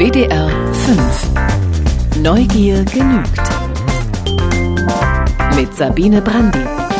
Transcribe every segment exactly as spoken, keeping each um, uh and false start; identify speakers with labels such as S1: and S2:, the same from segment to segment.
S1: W D R fünf. Neugier genügt. Mit Sabine Brandi.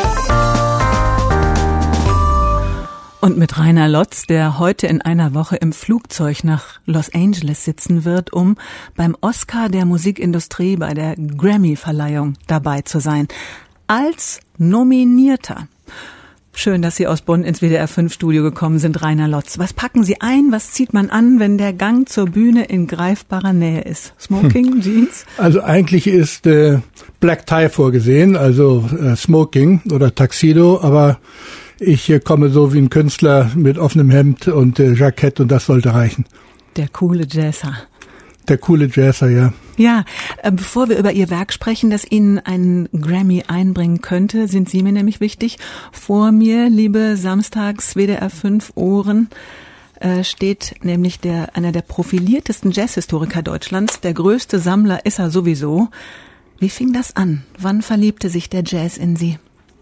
S2: Und mit Rainer Lotz, der heute in einer Woche im Flugzeug nach Los Angeles sitzen wird, um beim Oscar der Musikindustrie bei der Grammy-Verleihung dabei zu sein. Als Nominierter. Schön, dass Sie aus Bonn ins W D R fünf Studio gekommen sind, Rainer Lotz. Was packen Sie ein, was zieht man an, wenn der Gang zur Bühne in greifbarer Nähe ist? Smoking, hm. Jeans?
S3: Also eigentlich ist äh, Black Tie vorgesehen, also äh, Smoking oder Tuxedo, aber ich äh, komme so wie ein Künstler mit offenem Hemd und äh, Jackett und das sollte reichen.
S2: Der coole Jazzer.
S3: Der coole Jazzer, ja.
S2: Ja, äh, bevor wir über Ihr Werk sprechen, das Ihnen einen Grammy einbringen könnte, sind Sie mir nämlich wichtig. Vor mir, liebe Samstags W D R fünf Ohren, äh, steht nämlich der einer der profiliertesten Jazzhistoriker Deutschlands. Der größte Sammler ist er sowieso. Wie fing das an? Wann verliebte sich der Jazz in Sie?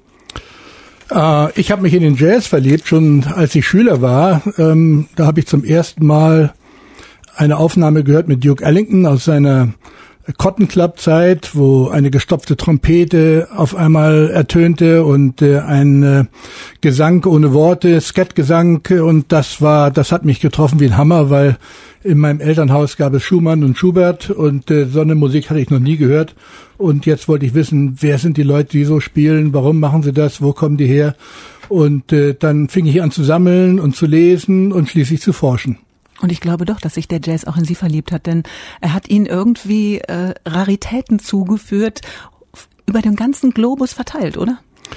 S3: Äh, ich habe mich in den Jazz verliebt, schon als ich Schüler war. Ähm, da habe ich zum ersten Mal eine Aufnahme gehört mit Duke Ellington aus seiner Cotton Club Zeit, wo eine gestopfte Trompete auf einmal ertönte und äh, ein äh, Gesang ohne Worte, Skat-Gesang, und das war, das hat mich getroffen wie ein Hammer, weil in meinem Elternhaus gab es Schumann und Schubert und äh, so eine Musik hatte ich noch nie gehört, und jetzt wollte ich wissen, wer sind die Leute, die so spielen, warum machen sie das, wo kommen die her, und äh, dann fing ich an zu sammeln und zu lesen und schließlich zu forschen.
S2: Und ich glaube doch, dass sich der Jazz auch in Sie verliebt hat, denn er hat Ihnen irgendwie äh, Raritäten zugeführt, über den ganzen Globus verteilt, oder?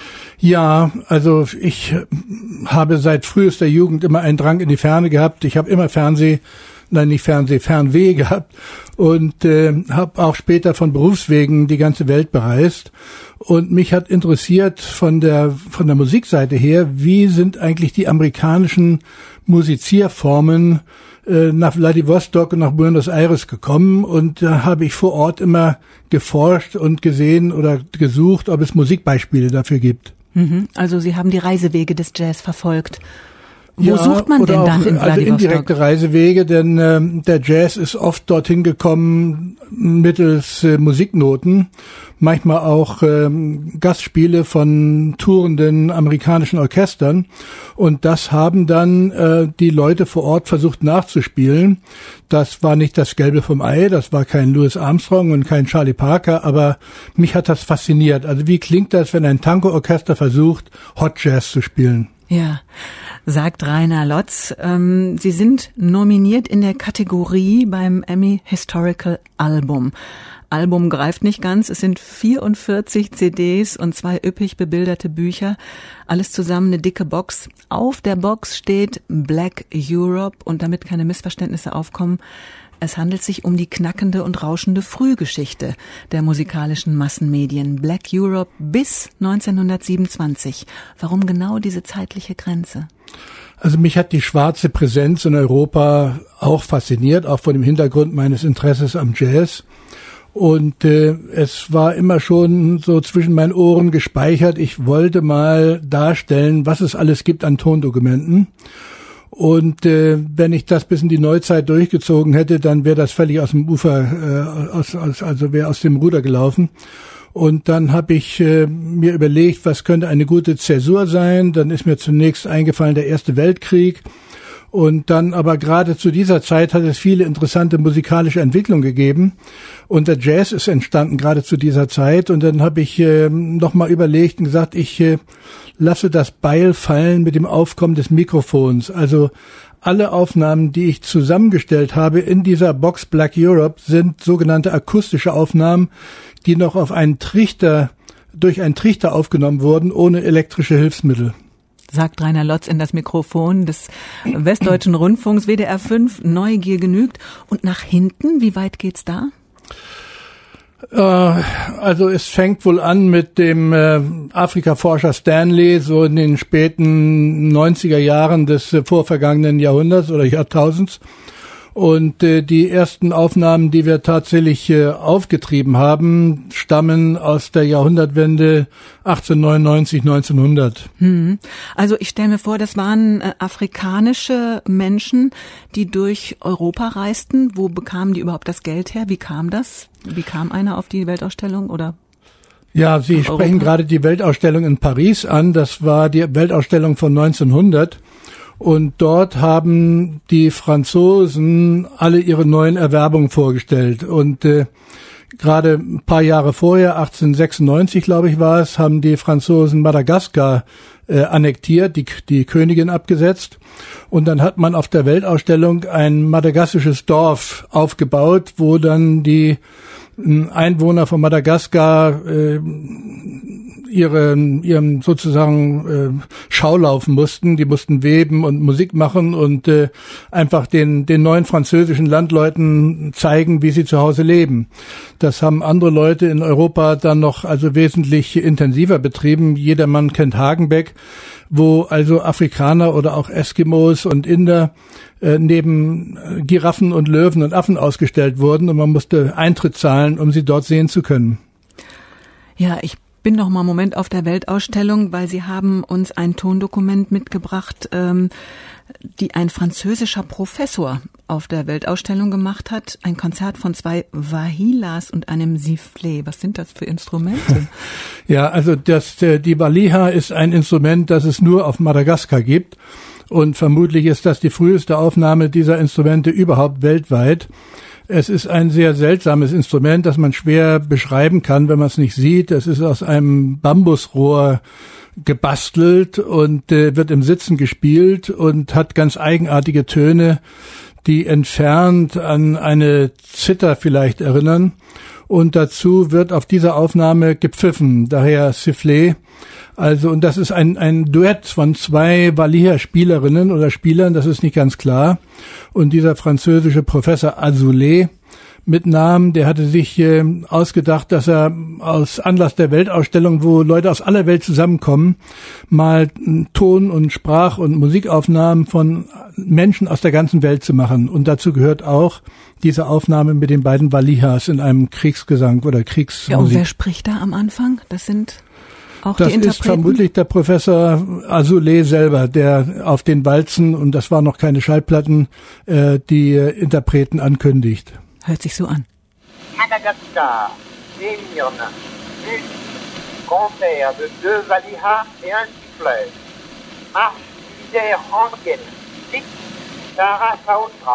S3: Ja, also ich habe seit frühester Jugend immer einen Drang in die Ferne gehabt. Ich habe immer Fernseh, nein nicht Fernseh, Fernweh gehabt und äh, habe auch später von Berufswegen die ganze Welt bereist. Und mich hat interessiert von der von der Musikseite her, wie sind eigentlich die amerikanischen Musizierformen nach Vladivostok und nach Buenos Aires gekommen, und da habe ich vor Ort immer geforscht und gesehen oder gesucht, ob es Musikbeispiele dafür gibt.
S2: Also Sie haben die Reisewege des Jazz verfolgt. Wo
S3: ja,
S2: sucht man denn dann in Vladivostok?
S3: Also indirekte Reisewege, denn äh, der Jazz ist oft dorthin gekommen mittels äh, Musiknoten, manchmal auch äh, Gastspiele von tourenden amerikanischen Orchestern, und das haben dann äh, die Leute vor Ort versucht nachzuspielen. Das war nicht das Gelbe vom Ei, das war kein Louis Armstrong und kein Charlie Parker, aber mich hat das fasziniert. Also wie klingt das, wenn ein Tango-Orchester versucht, Hot Jazz zu spielen?
S2: Ja, sagt Rainer Lotz. Ähm, Sie sind nominiert in der Kategorie beim Emmy Historical Album. Album greift nicht ganz. Es sind vierundvierzig C Ds und zwei üppig bebilderte Bücher. Alles zusammen eine dicke Box. Auf der Box steht Black Europe, und damit keine Missverständnisse aufkommen, es handelt sich um die knackende und rauschende Frühgeschichte der musikalischen Massenmedien. Black Europe bis neunzehnhundertsiebenundzwanzig. Warum genau diese zeitliche Grenze?
S3: Also mich hat die schwarze Präsenz in Europa auch fasziniert, auch vor dem Hintergrund meines Interesses am Jazz. Und äh, es war immer schon so zwischen meinen Ohren gespeichert. Ich wollte mal darstellen, was es alles gibt an Tondokumenten. Und äh, wenn ich das bis in die Neuzeit durchgezogen hätte, dann wäre das völlig aus dem Ufer, äh, aus, aus, also wäre aus dem Ruder gelaufen. Und dann habe ich äh, mir überlegt, was könnte eine gute Zäsur sein. Dann ist mir zunächst eingefallen der Erste Weltkrieg. Und dann aber gerade zu dieser Zeit hat es viele interessante musikalische Entwicklungen gegeben. Und der Jazz ist entstanden gerade zu dieser Zeit. Und dann habe ich äh, nochmal überlegt und gesagt, ich äh, lasse das Beil fallen mit dem Aufkommen des Mikrofons. Also alle Aufnahmen, die ich zusammengestellt habe in dieser Box Black Europe, sind sogenannte akustische Aufnahmen, die noch auf einen Trichter, durch einen Trichter aufgenommen wurden, ohne elektrische Hilfsmittel.
S2: Sagt Rainer Lotz in das Mikrofon des Westdeutschen Rundfunks. W D R fünf, Neugier genügt. Und nach hinten, wie weit geht's da?
S3: Also es fängt wohl an mit dem äh, Afrika-Forscher Stanley, so in den späten neunziger Jahren des äh, vorvergangenen Jahrhunderts oder Jahrtausends. Und äh, die ersten Aufnahmen, die wir tatsächlich äh, aufgetrieben haben, stammen aus der Jahrhundertwende achtzehnhundertneunundneunzig, neunzehnhundert.
S2: Hm. Also ich stelle mir vor, das waren äh, afrikanische Menschen, die durch Europa reisten. Wo bekamen die überhaupt das Geld her? Wie kam das? Wie kam einer auf die Weltausstellung oder?
S3: Ja, Sie sprechen gerade die Weltausstellung in Paris an. Das war die Weltausstellung von neunzehnhundert. Und dort haben die Franzosen alle ihre neuen Erwerbungen vorgestellt. Und äh, gerade ein paar Jahre vorher, achtzehnhundertsechsundneunzig, glaube ich, war es, haben die Franzosen Madagaskar äh, annektiert, die, die Königin abgesetzt. Und dann hat man auf der Weltausstellung ein madagassisches Dorf aufgebaut, wo dann die Einwohner von Madagaskar äh, ihre, ihrem sozusagen äh, Schau laufen mussten. Die mussten weben und Musik machen und äh, einfach den, den neuen französischen Landleuten zeigen, wie sie zu Hause leben. Das haben andere Leute in Europa dann noch also wesentlich intensiver betrieben. Jedermann kennt Hagenbeck, wo also Afrikaner oder auch Eskimos und Inder äh, neben Giraffen und Löwen und Affen ausgestellt wurden und man musste Eintritt zahlen, um sie dort sehen zu können.
S2: Ja, ich bin noch mal einen Moment auf der Weltausstellung, weil Sie haben uns ein Tondokument mitgebracht, ähm, die ein französischer Professor auf der Weltausstellung gemacht hat. Ein Konzert von zwei Wahilas und einem Sifflet. Was sind das für Instrumente?
S3: Ja, also das, die Waliha ist ein Instrument, das es nur auf Madagaskar gibt. Und vermutlich ist das die früheste Aufnahme dieser Instrumente überhaupt weltweit. Es ist ein sehr seltsames Instrument, das man schwer beschreiben kann, wenn man es nicht sieht. Es ist aus einem Bambusrohr gebastelt und äh, wird im Sitzen gespielt und hat ganz eigenartige Töne, die entfernt an eine Zither vielleicht erinnern. Und dazu wird auf dieser Aufnahme gepfiffen, daher Sifflet. Also, und das ist ein, ein Duett von zwei Waliha-Spielerinnen oder Spielern, das ist nicht ganz klar. Und dieser französische Professor Azoulay mit Namen, der hatte sich äh, ausgedacht, dass er aus Anlass der Weltausstellung, wo Leute aus aller Welt zusammenkommen, mal Ton- und Sprach- und Musikaufnahmen von Menschen aus der ganzen Welt zu machen. Und dazu gehört auch diese Aufnahme mit den beiden Walihas in einem Kriegsgesang oder Kriegsmusik.
S2: Ja, und wer spricht da am Anfang? Das sind auch
S3: das
S2: die Interpreten?
S3: Das ist vermutlich der Professor Azoulay selber, der auf den Walzen, und das waren noch keine Schallplatten, äh, die Interpreten ankündigt.
S2: Hört sich so an.
S4: Madagascar, Émirne, Musique, concert de deux Walihas et un sifflet. Marche militaire ancienne, Tic, Tara Saotra.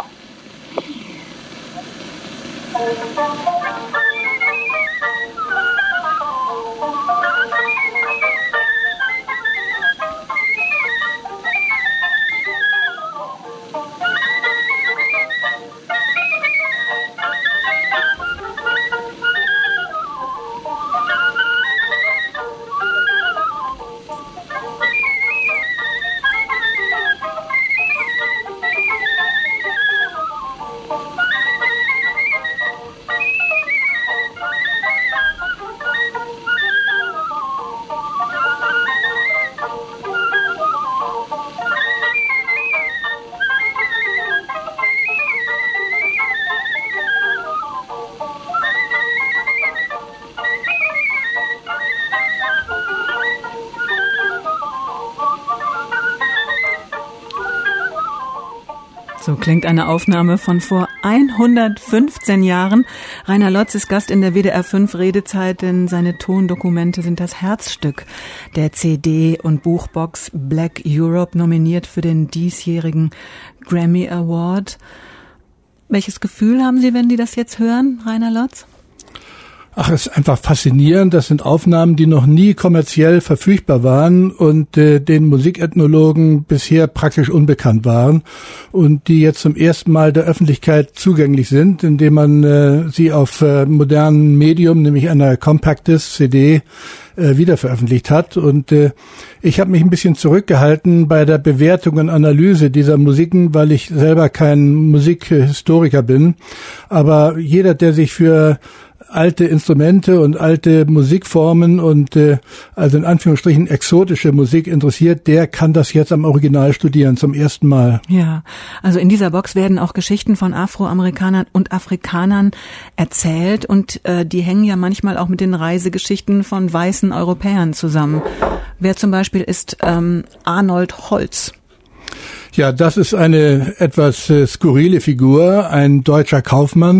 S2: So klingt eine Aufnahme von vor hundertfünfzehn Jahren. Rainer Lotz ist Gast in der W D R fünf Redezeit, denn seine Tondokumente sind das Herzstück der C D und Buchbox Black Europe, nominiert für den diesjährigen Grammy Award. Welches Gefühl haben Sie, wenn Sie das jetzt hören, Rainer Lotz?
S3: Ach, es ist einfach faszinierend. Das sind Aufnahmen, die noch nie kommerziell verfügbar waren und äh, den Musikethnologen bisher praktisch unbekannt waren und die jetzt zum ersten Mal der Öffentlichkeit zugänglich sind, indem man äh, sie auf äh, modernen Medium, nämlich einer Compact Disc C D, äh, wiederveröffentlicht hat. Und äh, ich habe mich ein bisschen zurückgehalten bei der Bewertung und Analyse dieser Musiken, weil ich selber kein Musikhistoriker bin. Aber jeder, der sich für alte Instrumente und alte Musikformen und äh, also in Anführungsstrichen exotische Musik interessiert, der kann das jetzt am Original studieren, zum ersten Mal.
S2: Ja, also in dieser Box werden auch Geschichten von Afroamerikanern und Afrikanern erzählt und äh, die hängen ja manchmal auch mit den Reisegeschichten von weißen Europäern zusammen. Wer zum Beispiel ist ähm, Arnold Holz?
S3: Ja, das ist eine etwas äh, skurrile Figur, ein deutscher Kaufmann,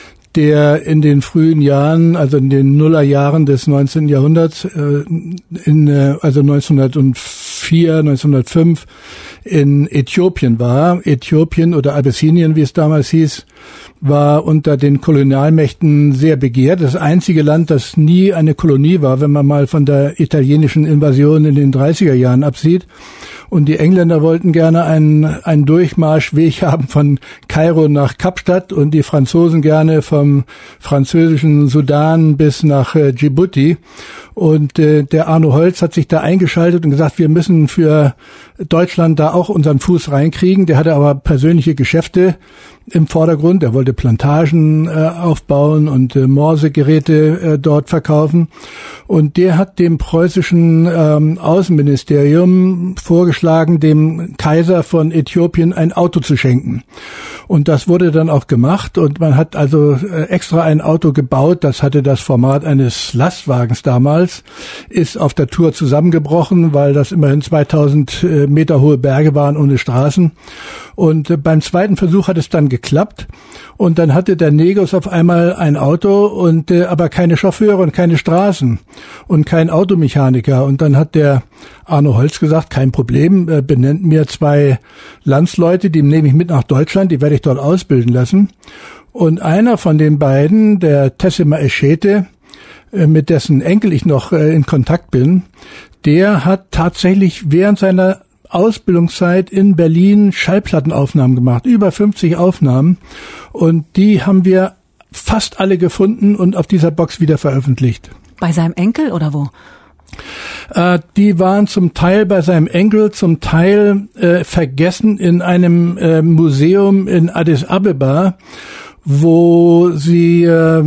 S3: der in den frühen Jahren, also in den Nullerjahren des neunzehnten Jahrhunderts, äh, in, äh, also neunzehnhundertvier, neunzehnhundertfünf in Äthiopien war. Äthiopien oder Abessinien, wie es damals hieß, war unter den Kolonialmächten sehr begehrt. Das einzige Land, das nie eine Kolonie war, wenn man mal von der italienischen Invasion in den dreißiger Jahren absieht. Und die Engländer wollten gerne einen, einen Durchmarschweg haben von Kairo nach Kapstadt und die Franzosen gerne vom französischen Sudan bis nach äh, Djibouti. Und äh, der Arno Holz hat sich da eingeschaltet und gesagt, wir müssen für Deutschland da auch unseren Fuß reinkriegen. Der hatte aber persönliche Geschäfte im Vordergrund. Er wollte Plantagen äh, aufbauen und äh, Morsegeräte äh, dort verkaufen. Und der hat dem preußischen ähm, Außenministerium vorgeschlagen, dem Kaiser von Äthiopien ein Auto zu schenken. Und das wurde dann auch gemacht. Und man hat also äh, extra ein Auto gebaut. Das hatte das Format eines Lastwagens damals, ist auf der Tour zusammengebrochen, weil das immerhin zweitausend äh, Meter hohe Berge waren ohne Straßen. Und äh, beim zweiten Versuch hat es dann geklappt. Und dann hatte der Negus auf einmal ein Auto und äh, aber keine Chauffeure und keine Straßen und kein Automechaniker. Und dann hat der Arno Holz gesagt, kein Problem, äh, benennt mir zwei Landsleute, die nehme ich mit nach Deutschland, die werde ich dort ausbilden lassen. Und einer von den beiden, der Tessema Eschete, äh, mit dessen Enkel ich noch äh, in Kontakt bin, der hat tatsächlich während seiner Ausbildungszeit in Berlin Schallplattenaufnahmen gemacht, über fünfzig Aufnahmen, und die haben wir fast alle gefunden und auf dieser Box wieder veröffentlicht.
S2: Bei seinem Enkel oder wo?
S3: Äh, die waren zum Teil bei seinem Enkel, zum Teil äh, vergessen in einem äh, Museum in Addis Abeba, wo sie, äh,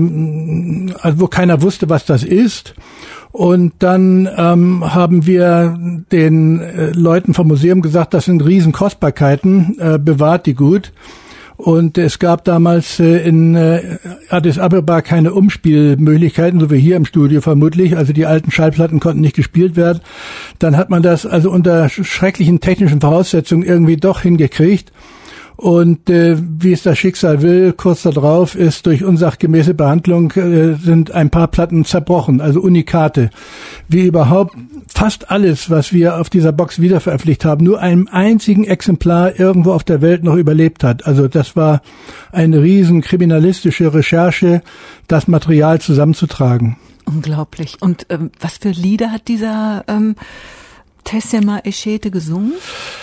S3: also wo keiner wusste, was das ist. Und dann ähm, haben wir den äh, Leuten vom Museum gesagt, das sind Riesenkostbarkeiten, äh, bewahrt die gut. Und es gab damals äh, in äh, Addis Abeba keine Umspielmöglichkeiten, so wie hier im Studio vermutlich. Also die alten Schallplatten konnten nicht gespielt werden. Dann hat man das also unter schrecklichen technischen Voraussetzungen irgendwie doch hingekriegt. Und äh, wie es das Schicksal will, kurz darauf ist durch unsachgemäße Behandlung äh, sind ein paar Platten zerbrochen, also Unikate. Wie überhaupt fast alles, was wir auf dieser Box wiederveröffentlicht haben, nur einem einzigen Exemplar irgendwo auf der Welt noch überlebt hat. Also das war eine riesen kriminalistische Recherche, das Material zusammenzutragen.
S2: Unglaublich. Und ähm, was für Lieder hat dieser ähm, Tessema Eschete gesungen?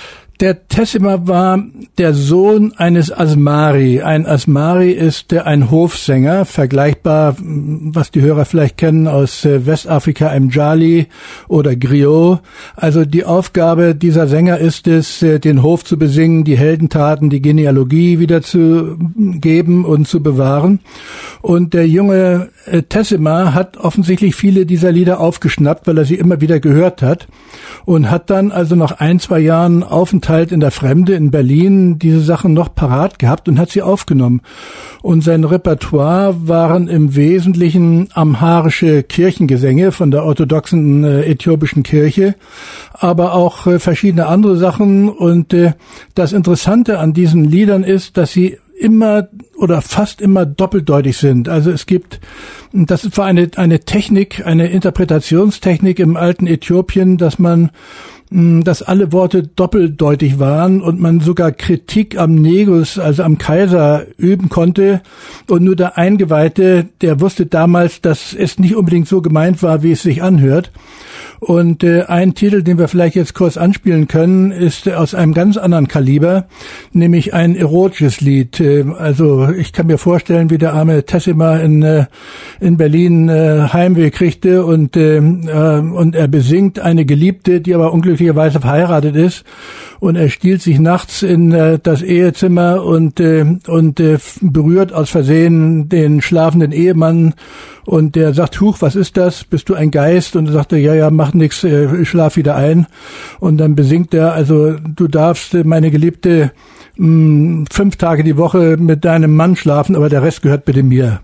S3: Der Tessema war der Sohn eines Asmari. Ein Asmari ist ein Hofsänger, vergleichbar, was die Hörer vielleicht kennen aus Westafrika, einem Jali oder Griot. Also die Aufgabe dieser Sänger ist es, den Hof zu besingen, die Heldentaten, die Genealogie wieder zu geben und zu bewahren. Und der junge Tessema hat offensichtlich viele dieser Lieder aufgeschnappt, weil er sie immer wieder gehört hat. Und hat dann also nach ein, zwei Jahren Aufenthalt in der Fremde in Berlin diese Sachen noch parat gehabt und hat sie aufgenommen. Und sein Repertoire waren im Wesentlichen amharische Kirchengesänge von der orthodoxen äh, äthiopischen Kirche, aber auch äh, verschiedene andere Sachen. Und äh, das Interessante an diesen Liedern ist, dass sie immer oder fast immer doppeldeutig sind. Also es gibt, das war eine, eine Technik, eine Interpretationstechnik im alten Äthiopien, dass man, dass alle Worte doppeldeutig waren und man sogar Kritik am Negus, also am Kaiser, üben konnte. Und nur der Eingeweihte, der wusste damals, dass es nicht unbedingt so gemeint war, wie es sich anhört. Und äh, ein Titel, den wir vielleicht jetzt kurz anspielen können, ist aus einem ganz anderen Kaliber, nämlich ein erotisches Lied. Äh, also ich kann mir vorstellen, wie der arme Tessema in äh, in Berlin äh, Heimweh kriegte und äh, äh, und er besingt eine Geliebte, die aber unglücklich glücklicherweise verheiratet ist. Und er stiehlt sich nachts in äh, das Ehezimmer und äh, und äh, berührt aus Versehen den schlafenden Ehemann. Und der sagt, huch, was ist das? Bist du ein Geist? Und er sagte, ja, ja, mach nix, äh, schlaf wieder ein. Und dann besingt er, also du darfst, meine Geliebte, mh, fünf Tage die Woche mit deinem Mann schlafen, aber der Rest gehört bitte mir.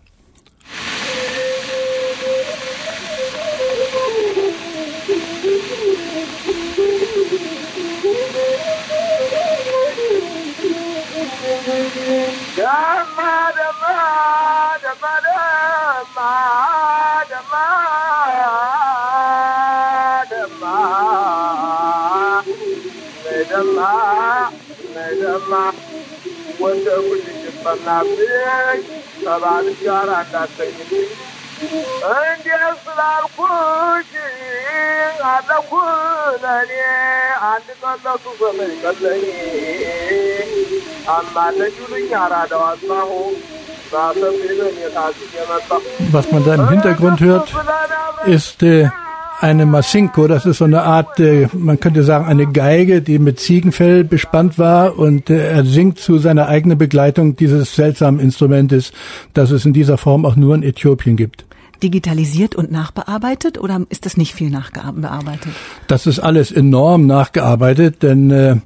S3: Was man da im Hintergrund hört, ist äh, eine Masinko, das ist so eine Art, äh, man könnte sagen, eine Geige, die mit Ziegenfell bespannt war, und äh, er singt zu seiner eigenen Begleitung dieses seltsamen Instrumentes, das es in dieser Form auch nur in Äthiopien gibt.
S2: Digitalisiert und nachbearbeitet, oder ist das nicht viel nachbearbeitet? Das
S3: ist alles enorm nachgearbeitet, denn äh,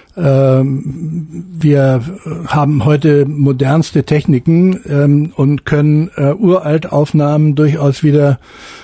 S3: ähm, wir haben heute modernste Techniken ähm, und können äh, uralte Aufnahmen durchaus wieder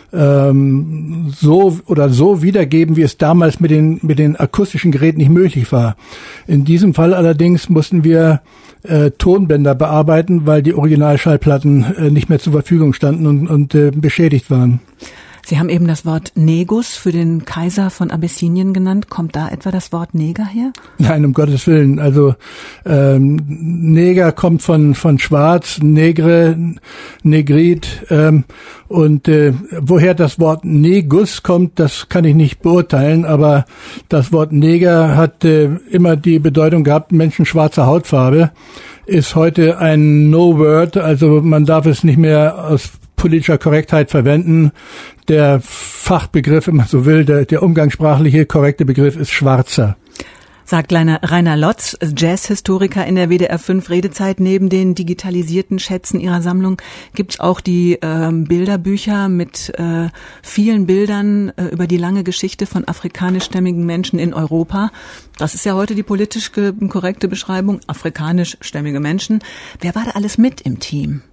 S3: ähm, so oder so wiedergeben, wie es damals mit den mit den akustischen Geräten nicht möglich war. In diesem Fall allerdings mussten wir äh, Tonbänder bearbeiten, weil die Originalschallplatten äh, nicht mehr zur Verfügung standen und, und äh, beschädigt waren.
S2: Sie haben eben das Wort Negus für den Kaiser von Abyssinien genannt. Kommt da etwa das Wort Neger her?
S3: Nein, um Gottes Willen. Also ähm, Neger kommt von von Schwarz, Negre, Negrit. Ähm, und äh, woher das Wort Negus kommt, das kann ich nicht beurteilen. Aber das Wort Neger hat äh, immer die Bedeutung gehabt, Menschen schwarzer Hautfarbe. Ist heute ein No-Word, also man darf es nicht mehr aus politischer Korrektheit verwenden. Der Fachbegriff, wenn man so will, der, der umgangssprachliche korrekte Begriff ist Schwarzer.
S2: Sagt Rainer Lotz, Jazzhistoriker in der W D R fünf Redezeit. Neben den digitalisierten Schätzen Ihrer Sammlung gibt's auch die äh, Bilderbücher mit äh, vielen Bildern äh, über die lange Geschichte von afrikanischstämmigen Menschen in Europa. Das ist ja heute die politisch ge- korrekte Beschreibung, afrikanischstämmige Menschen. Wer war da alles mit im Team?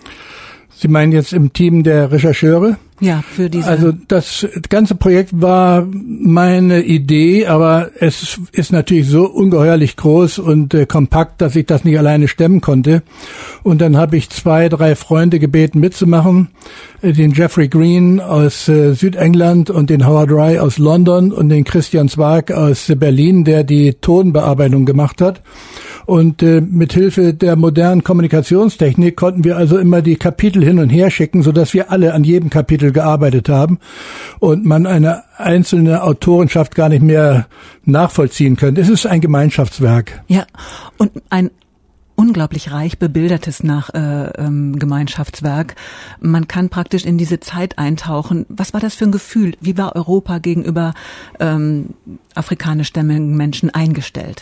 S3: Sie meinen jetzt im Team der Rechercheure?
S2: Ja, für diese.
S3: Also das ganze Projekt war meine Idee, aber es ist natürlich so ungeheuerlich groß und äh, kompakt, dass ich das nicht alleine stemmen konnte. Und dann habe ich zwei, drei Freunde gebeten mitzumachen, äh, den Jeffrey Green aus äh, Südengland und den Howard Rye aus London und den Christian Zwag aus äh, Berlin, der die Tonbearbeitung gemacht hat. Und äh, mit Hilfe der modernen Kommunikationstechnik konnten wir also immer die Kapitel hin und her schicken, sodass wir alle an jedem Kapitel gearbeitet haben und man eine einzelne Autorenschaft gar nicht mehr nachvollziehen könnte. Es ist ein Gemeinschaftswerk.
S2: Ja, und ein unglaublich reich bebildertes nach äh, ähm, Gemeinschaftswerk. Man kann praktisch in diese Zeit eintauchen. Was war das für ein Gefühl? Wie war Europa gegenüber ähm, afrikanischstämmigen Menschen eingestellt?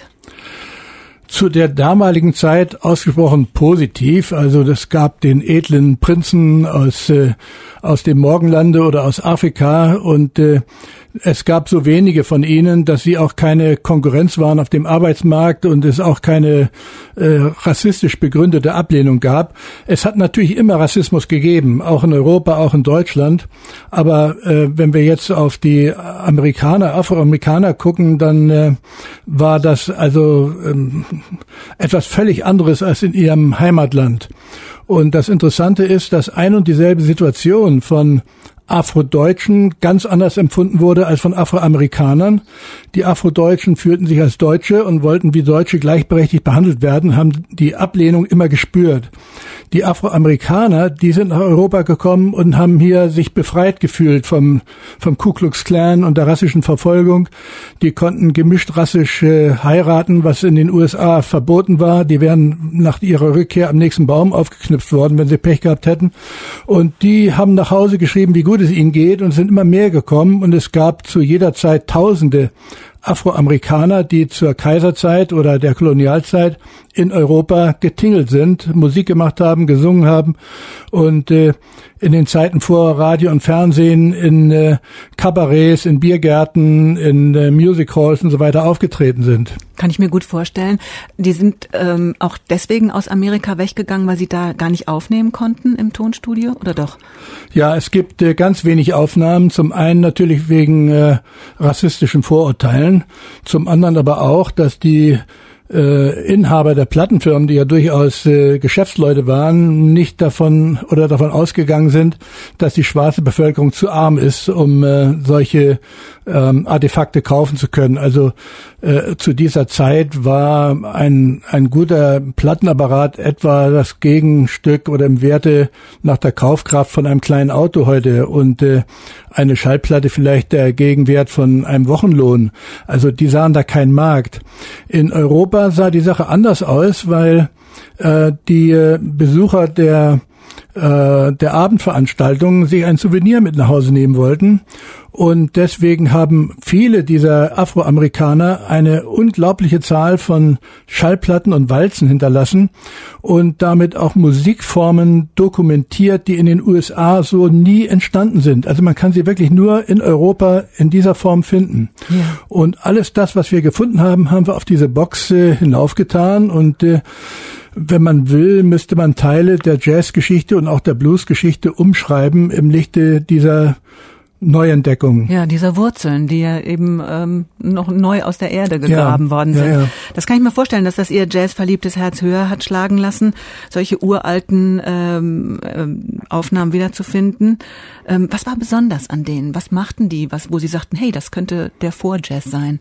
S3: Zu der damaligen Zeit ausgesprochen positiv. Also das gab den edlen Prinzen aus äh, aus dem Morgenlande oder aus Afrika und äh, es gab so wenige von ihnen, dass sie auch keine Konkurrenz waren auf dem Arbeitsmarkt und es auch keine äh, rassistisch begründete Ablehnung gab. Es hat natürlich immer Rassismus gegeben, auch in Europa, auch in Deutschland. Aber äh, wenn wir jetzt auf die Amerikaner, Afroamerikaner gucken, dann äh, war das also ähm, etwas völlig anderes als in ihrem Heimatland. Und das Interessante ist, dass ein und dieselbe Situation von Afrodeutschen ganz anders empfunden wurde als von Afroamerikanern. Die Afrodeutschen fühlten sich als Deutsche und wollten wie Deutsche gleichberechtigt behandelt werden, haben die Ablehnung immer gespürt. Die Afroamerikaner, die sind nach Europa gekommen und haben hier sich befreit gefühlt vom, vom Ku Klux Klan und der rassischen Verfolgung. Die konnten gemischt rassisch äh, heiraten, was in den U S A verboten war. Die wären nach ihrer Rückkehr am nächsten Baum aufgeknüpft worden, wenn sie Pech gehabt hätten. Und die haben nach Hause geschrieben, wie gut es ihnen geht, und sind immer mehr gekommen. Und es gab zu jeder Zeit Tausende Afroamerikaner, die zur Kaiserzeit oder der Kolonialzeit in Europa getingelt sind, Musik gemacht haben, gesungen haben und äh, in den Zeiten vor Radio und Fernsehen in äh, Kabarets, in Biergärten, in äh, Music Halls und so weiter aufgetreten sind.
S2: Kann ich mir gut vorstellen. Die sind ähm, auch deswegen aus Amerika weggegangen, weil sie da gar nicht aufnehmen konnten im Tonstudio, oder doch?
S3: Ja, es gibt äh, ganz wenig Aufnahmen. Zum einen natürlich wegen äh, rassistischen Vorurteilen, zum anderen aber auch, dass die äh, Inhaber der Plattenfirmen, die ja durchaus äh, Geschäftsleute waren, nicht davon oder davon ausgegangen sind, dass die schwarze Bevölkerung zu arm ist, um äh, solche ähm, Artefakte kaufen zu können. Also äh, zu dieser Zeit war ein ein guter Plattenapparat etwa das Gegenstück oder im Werte nach der Kaufkraft von einem kleinen Auto heute und äh, eine Schallplatte vielleicht der Gegenwert von einem Wochenlohn. Also die sahen da keinen Markt. In Europa sah die Sache anders aus, weil äh, die äh, Besucher der äh, der Abendveranstaltungen sich ein Souvenir mit nach Hause nehmen wollten. Und deswegen haben viele dieser Afroamerikaner eine unglaubliche Zahl von Schallplatten und Walzen hinterlassen und damit auch Musikformen dokumentiert, die in den U S A so nie entstanden sind. Also man kann sie wirklich nur in Europa in dieser Form finden. Ja. Und alles das, was wir gefunden haben, haben wir auf diese Box äh, hinaufgetan und äh, wenn man will, müsste man Teile der Jazzgeschichte und auch der Bluesgeschichte umschreiben im Lichte dieser Neuentdeckung.
S2: Ja, dieser Wurzeln, die ja eben ähm, noch neu aus der Erde gegraben
S3: ja,
S2: worden sind.
S3: Ja, ja.
S2: Das kann ich mir vorstellen, dass das ihr jazzverliebtes Herz höher hat schlagen lassen, solche uralten ähm, ähm, Aufnahmen wiederzufinden. Ähm, was war besonders an denen? Was machten die, was, wo sie sagten, hey, das könnte der Vorjazz sein?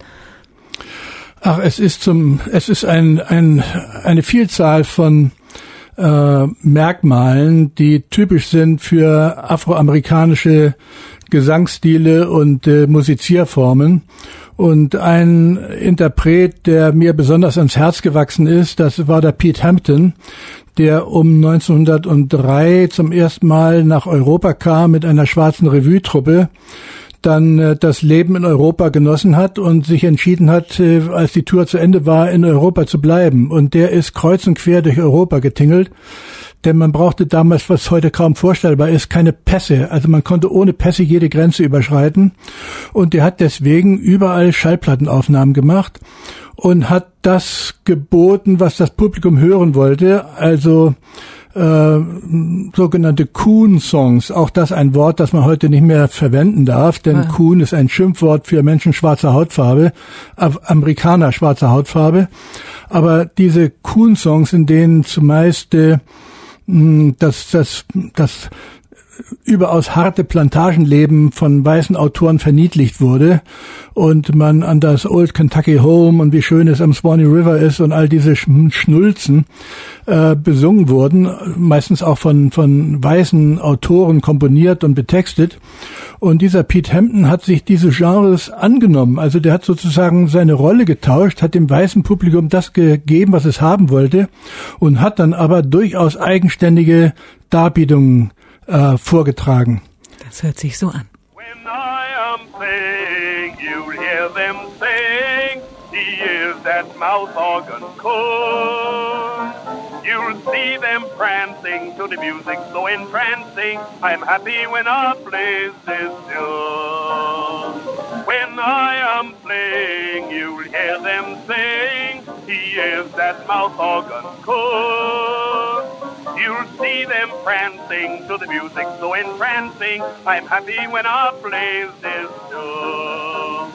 S3: Ach, es ist zum, es ist ein, ein, eine Vielzahl von äh, Merkmalen, die typisch sind für afroamerikanische Gesangsstile und äh, Musizierformen. Und ein Interpret, der mir besonders ans Herz gewachsen ist, das war der Pete Hampton, der um neunzehnhundertdrei zum ersten Mal nach Europa kam mit einer schwarzen Revue-Truppe, dann äh, das Leben in Europa genossen hat und sich entschieden hat, äh, als die Tour zu Ende war, in Europa zu bleiben. Und der ist kreuz und quer durch Europa getingelt, denn man brauchte damals, was heute kaum vorstellbar ist, keine Pässe. Also man konnte ohne Pässe jede Grenze überschreiten. Und der hat deswegen überall Schallplattenaufnahmen gemacht und hat das geboten, was das Publikum hören wollte. Also äh, sogenannte Coon-Songs, auch das ein Wort, das man heute nicht mehr verwenden darf, denn ja. Coon ist ein Schimpfwort für Menschen schwarzer Hautfarbe, Amerikaner schwarzer Hautfarbe. Aber diese Coon-Songs, in denen zumeist äh, das, das, das überaus harte Plantagenleben von weißen Autoren verniedlicht wurde und man an das Old Kentucky Home und wie schön es am Swanee River ist und all diese Schnulzen äh, besungen wurden, meistens auch von von weißen Autoren komponiert und betextet. Und dieser Pete Hampton hat sich dieses Genres angenommen. Also der hat sozusagen seine Rolle getauscht, hat dem weißen Publikum das gegeben, was es haben wollte und hat dann aber durchaus eigenständige Darbietungen äh, vorgetragen.
S2: Das hört sich so an.
S5: When I am playing, you'll hear them sing. He is that mouth organ cool. You'll see them prancing to the music so entrancing. I'm happy when I play this tune. When I am playing, you'll hear them sing. He is that mouth organ cool. You'll see them prancing to the music so entrancing. I'm happy when I play this tune.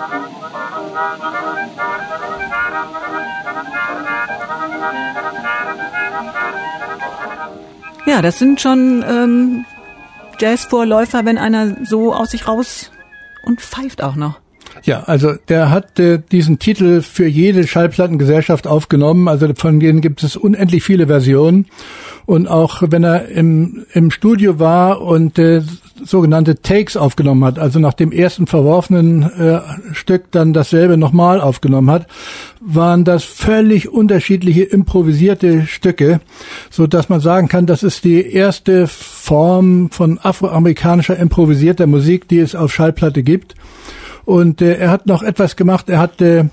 S2: Ja, das sind schon ähm, Jazz-Vorläufer, wenn einer so aus sich raus und pfeift auch noch.
S3: Ja, also der hat äh, diesen Titel für jede Schallplattengesellschaft aufgenommen. Also von denen gibt es unendlich viele Versionen. Und auch wenn er im im Studio war und äh, sogenannte Takes aufgenommen hat, also nach dem ersten verworfenen äh, Stück dann dasselbe nochmal aufgenommen hat, waren das völlig unterschiedliche improvisierte Stücke, so dass man sagen kann, das ist die erste Form von afroamerikanischer improvisierter Musik, die es auf Schallplatte gibt. Und äh, er hat noch etwas gemacht, er hat äh,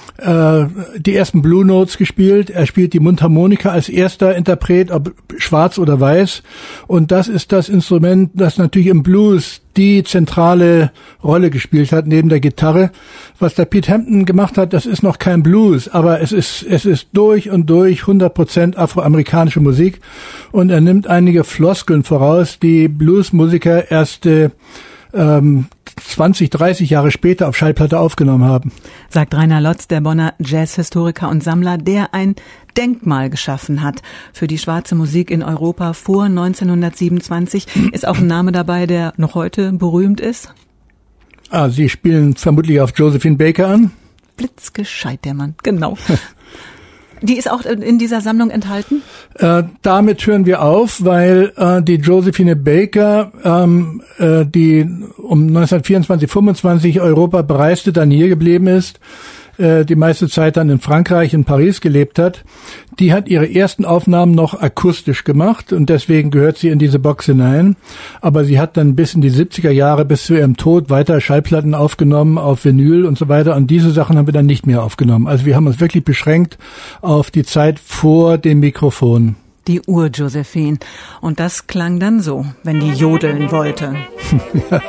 S3: die ersten Blue Notes gespielt, er spielt die Mundharmonika als erster Interpret, ob schwarz oder weiß. Und das ist das Instrument, das natürlich im Blues die zentrale Rolle gespielt hat, neben der Gitarre. Was der Pete Hampton gemacht hat, das ist noch kein Blues, aber es ist es ist durch und durch hundert Prozent afroamerikanische Musik. Und er nimmt einige Floskeln voraus, die Bluesmusiker erst äh, ähm, zwanzig, dreißig Jahre später auf Schallplatte aufgenommen haben.
S2: Sagt Rainer Lotz, der Bonner Jazzhistoriker und Sammler, der ein Denkmal geschaffen hat für die schwarze Musik in Europa vor neunzehnhundertsiebenundzwanzig. Ist auch ein Name dabei, der noch heute berühmt ist?
S3: Ah, Sie spielen vermutlich auf Josephine Baker an?
S2: Blitzgescheit, der Mann, genau. Die ist auch in dieser Sammlung enthalten?
S3: Äh, damit hören wir auf, weil äh, die Josephine Baker, ähm, äh, die um neunzehnhundertvierundzwanzig, fünfundzwanzig Europa bereiste, dann hier geblieben ist, äh, die meiste Zeit dann in Frankreich, in Paris gelebt hat, die hat ihre ersten Aufnahmen noch akustisch gemacht und deswegen gehört sie in diese Box hinein. Aber sie hat dann bis in die siebziger Jahre, bis zu ihrem Tod, weiter Schallplatten aufgenommen, auf Vinyl und so weiter. Und diese Sachen haben wir dann nicht mehr aufgenommen. Also wir haben uns wirklich beschränkt auf die Zeit vor dem Mikrofon.
S2: Die Ur-Josephine. Und das klang dann so, wenn die jodeln wollte. Ja.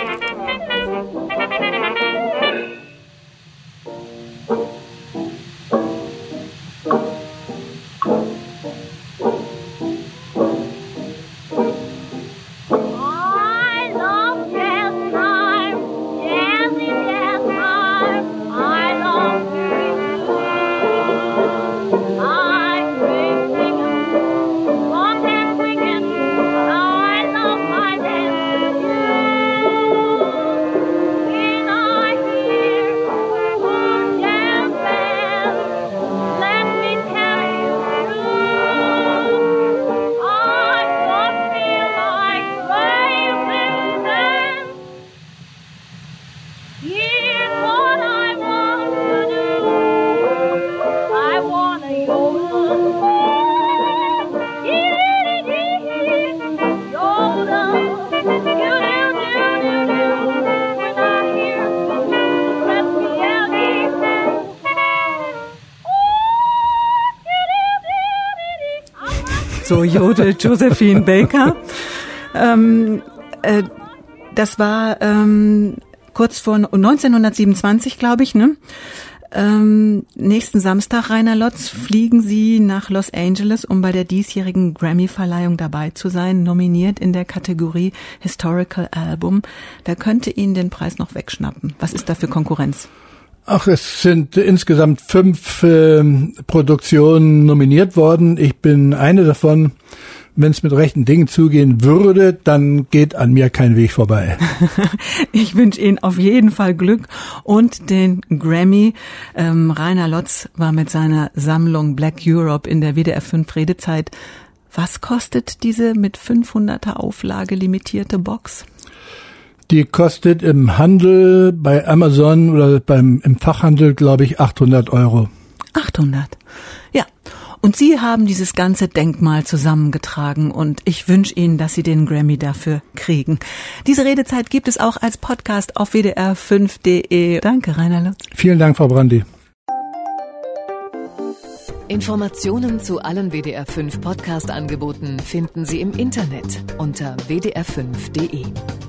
S2: So jodelt Josephine Baker. ähm, äh, das war ähm, kurz vor neunzehnhundertsiebenundzwanzig, glaube ich, ne? Ähm, nächsten Samstag, Rainer Lotz, fliegen Sie nach Los Angeles, um bei der diesjährigen Grammy-Verleihung dabei zu sein, nominiert in der Kategorie Historical Album. Wer könnte Ihnen den Preis noch wegschnappen? Was ist da für Konkurrenz?
S3: Ach, es sind insgesamt fünf äh, Produktionen nominiert worden. Ich bin eine davon. Wenn es mit rechten Dingen zugehen würde, dann geht an mir kein Weg vorbei.
S2: Ich wünsche Ihnen auf jeden Fall Glück und den Grammy. Ähm, Rainer Lotz war mit seiner Sammlung Black Europe in der W D R fünf Redezeit. Was kostet diese mit fünfhunderter Auflage limitierte Box?
S3: Die kostet im Handel bei Amazon oder beim im Fachhandel, glaube ich, achthundert Euro.
S2: achthundert, ja. Und Sie haben dieses ganze Denkmal zusammengetragen und ich wünsche Ihnen, dass Sie den Grammy dafür kriegen. Diese Redezeit gibt es auch als Podcast auf w d r fünf punkt d e. Danke, Rainer Lotz.
S3: Vielen Dank, Frau Brandi.
S1: Informationen zu allen W D R fünf Podcast-Angeboten finden Sie im Internet unter w d r fünf punkt d e.